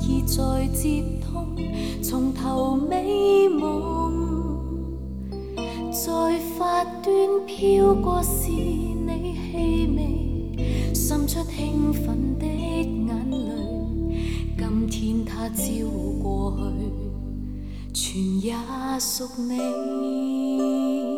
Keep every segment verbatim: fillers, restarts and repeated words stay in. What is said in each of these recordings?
意在接通，從頭美夢，在發端飄過是你氣味，滲出興奮的眼淚。今天它照過去，全也屬你。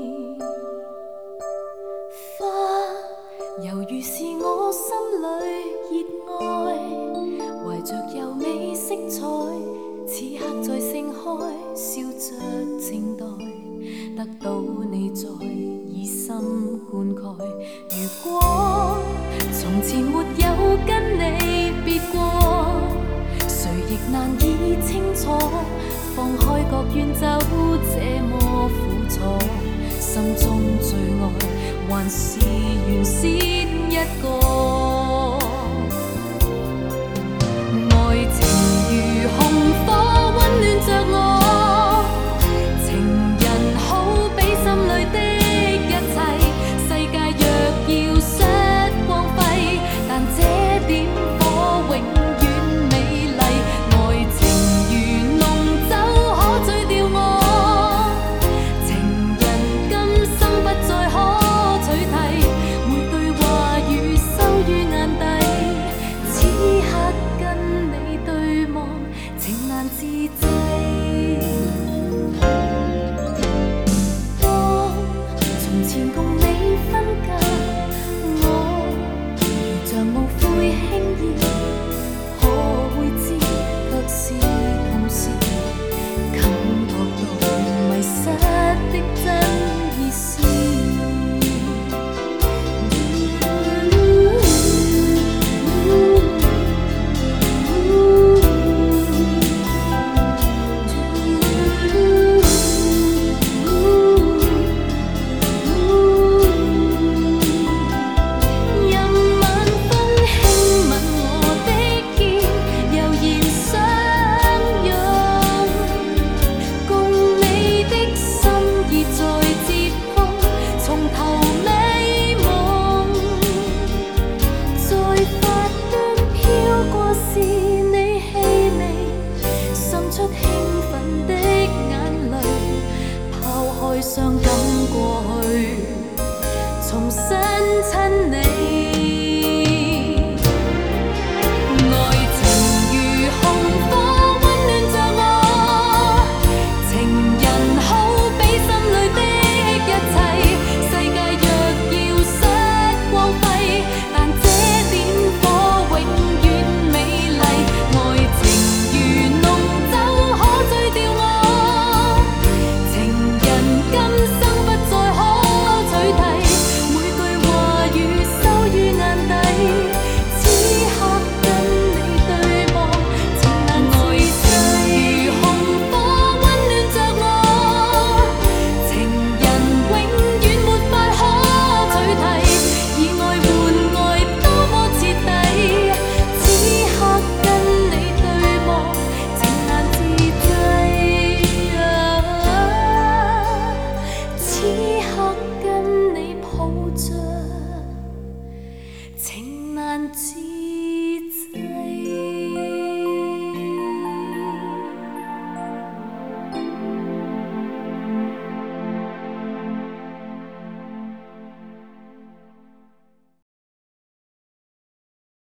花猶如是我心裏熱愛，懷着柔美色彩，此刻在盛開，笑着靜待，得到你在以心灌溉。如果從前沒有跟你別過，誰亦難以清楚，放開各遠走這麼苦楚，心中最愛還是原先一個。愛情如紅火溫暖着我，情人好比心裏的一切，世界若要失光輝，但這點火永遠美麗。愛情如濃酒可醉掉我，情人今生不再可自制。當從前共你分隔，我如像無悔輕易，可會知卻是同時感覺到迷失的真意思。傷感過去，重新親你。